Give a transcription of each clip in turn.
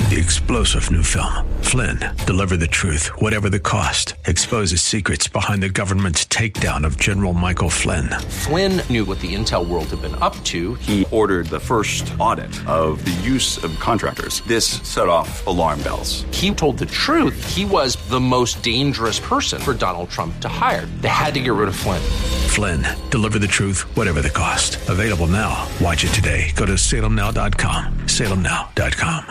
The explosive new film, Flynn, Deliver the Truth, Whatever the Cost, exposes secrets behind the government's takedown of General Michael Flynn. Flynn knew what the intel world had been up to. He ordered the first audit of the use of contractors. This set off alarm bells. He told the truth. He was the most dangerous person for Donald Trump to hire. They had to get rid of Flynn. Flynn, Deliver the Truth, Whatever the Cost. Available now. Watch it today. Go to salemnow.com. salemnow.com.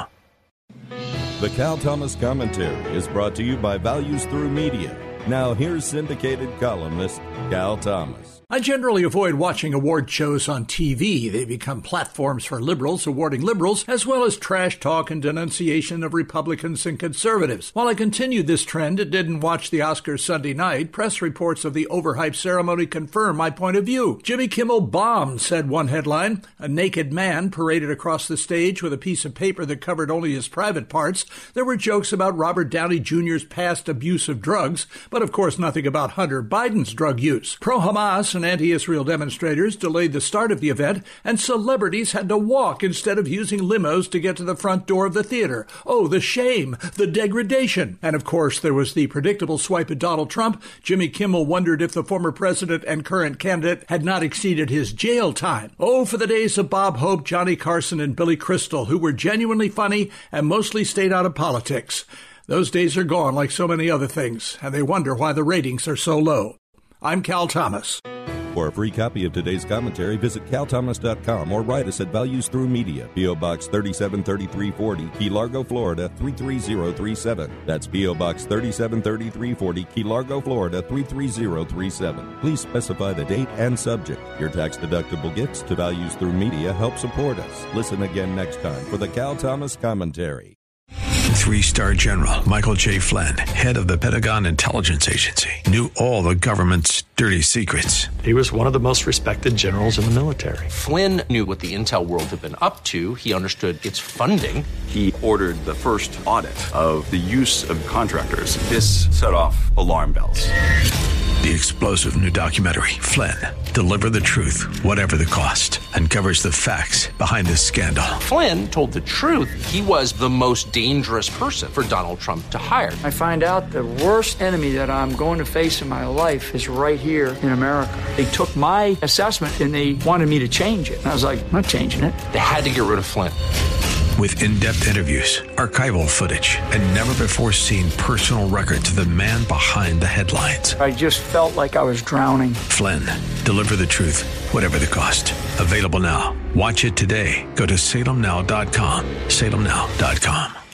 The Cal Thomas Commentary is brought to you by Values Through Media. Now here's syndicated columnist Cal Thomas. I generally avoid watching award shows on TV. They become platforms for liberals awarding liberals, as well as trash talk and denunciation of Republicans and conservatives. While I continued this trend and didn't watch the Oscars Sunday night, press reports of the overhyped ceremony confirm my point of view. Jimmy Kimmel bombed, said one headline. A naked man paraded across the stage with a piece of paper that covered only his private parts. There were jokes about Robert Downey Jr.'s past abuse of drugs, but of course nothing about Hunter Biden's drug use. Pro-Hamas and anti-Israel demonstrators delayed the start of the event, and celebrities had to walk instead of using limos to get to the front door of the theater. Oh, the shame, the degradation. And of course, there was the predictable swipe at Donald Trump. Jimmy Kimmel wondered if the former president and current candidate had not exceeded his jail time. Oh, for the days of Bob Hope, Johnny Carson, and Billy Crystal, who were genuinely funny and mostly stayed out of politics. Those days are gone like so many other things, and they wonder why the ratings are so low. I'm Cal Thomas. For a free copy of today's commentary, visit calthomas.com or write us at Values Through Media, P.O. Box 373340, Key Largo, Florida 33037. That's P.O. Box 373340, Key Largo, Florida 33037. Please specify the date and subject. Your tax-deductible gifts to Values Through Media help support us. Listen again next time for the Cal Thomas Commentary. Three-star General Michael J. Flynn, head of the Pentagon Intelligence Agency, knew all the government's dirty secrets. He was one of the most respected generals in the military. Flynn knew what the intel world had been up to. He understood its funding. He ordered the first audit of the use of contractors. This set off alarm bells. The explosive new documentary, Flynn, Deliver the Truth, Whatever the Cost, uncovers the facts behind this scandal. Flynn told the truth. He was the most dangerous person for Donald Trump to hire. I find out the worst enemy that I'm going to face in my life is right here in America. They took my assessment and they wanted me to change it. And I was like, I'm not changing it. They had to get rid of Flynn. With in-depth interviews, archival footage, and never-before-seen personal records of the man behind the headlines. I just felt like I was drowning. Flynn, Deliver the Truth, Whatever the Cost. Available now. Watch it today. Go to salemnow.com. salemnow.com.